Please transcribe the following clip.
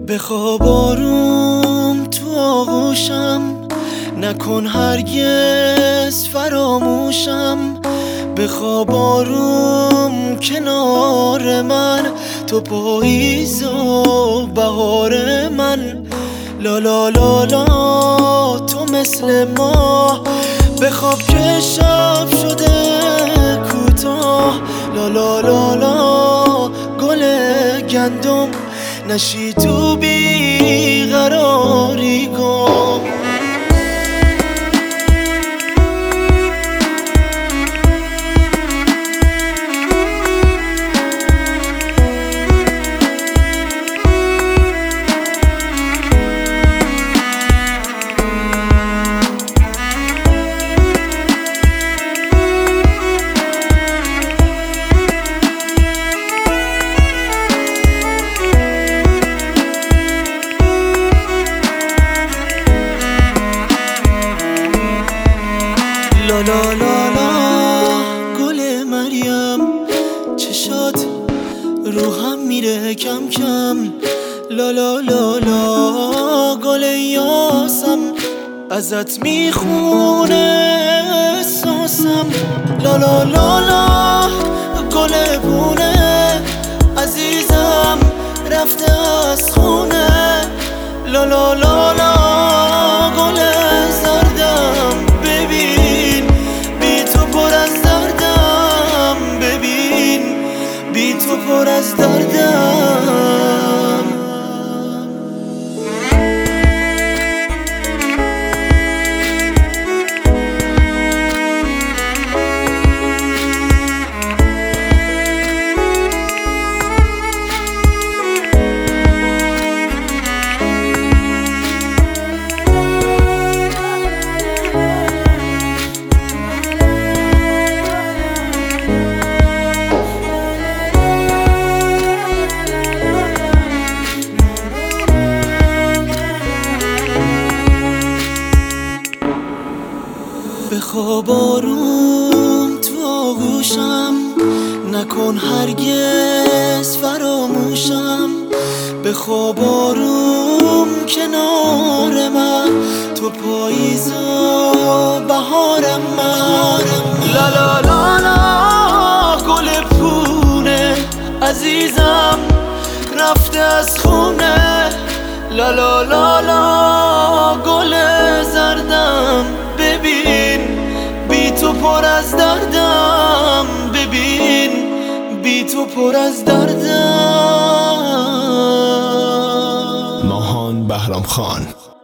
بخواب آروم تو آغوشم، نکن هرگز فراموشم. بخواب آروم کنار من، تو پاییز و بهار من. لا لا لا لا تو مثل ما، بخواب که شب شده کوتاه. لا لا لا لا گل گندم، نشی تو بیقراری گم. لا لا لا لا گل مریم، چشات روحم میره کم کم. لا لا لا لا گل یاسم، ازت میخونه احساسم. لا لا لا لا گل بونه، عزیزم رفته از خونه. لا لا لا لا گل زردم، ببین بی تو پر از دردم. ببین بی تو پر از دردم. بخواب آروم تو آغوشم، نکن هرگز فراموشم. بخواب آروم کنار من، تو پاییز و بهارم من. لا لا لا لا گل پونه، عزیزم رفته از خونه. لا لا لا لا گل زردم، ببین بی تو پر از دردم. ببین بی تو پر از دردم. ماهان بهرام خان.